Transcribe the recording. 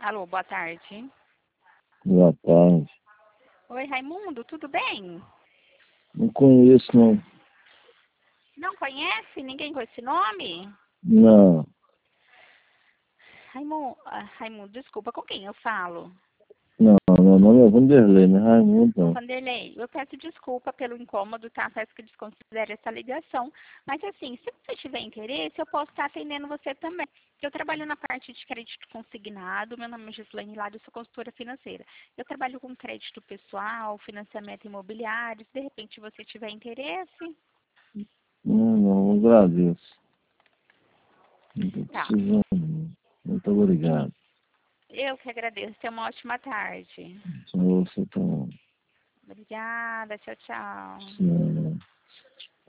Alô, boa tarde. Boa tarde. Oi, Raimundo, tudo bem? Não conheço, não. Não conhece ninguém com esse nome? Não, Raimundo, desculpa, com quem eu falo? não. Meu nome é Vanderlei, não é Raimundo, não. Vanderlei, eu peço desculpa pelo incômodo, tá? Peço que desconsidere essa ligação. Mas assim, se você tiver interesse, eu posso estar atendendo você também. Eu trabalho na parte de crédito consignado, meu nome é Gislaine Lado, eu sou consultora financeira. Eu trabalho com crédito pessoal, financiamento imobiliário, se de repente você tiver interesse, Não, agradeço. Não estou tá. precisando, não. Muito obrigado. Eu que agradeço, tenha uma ótima tarde. Só você também. Obrigada, tchau, tchau. Sim.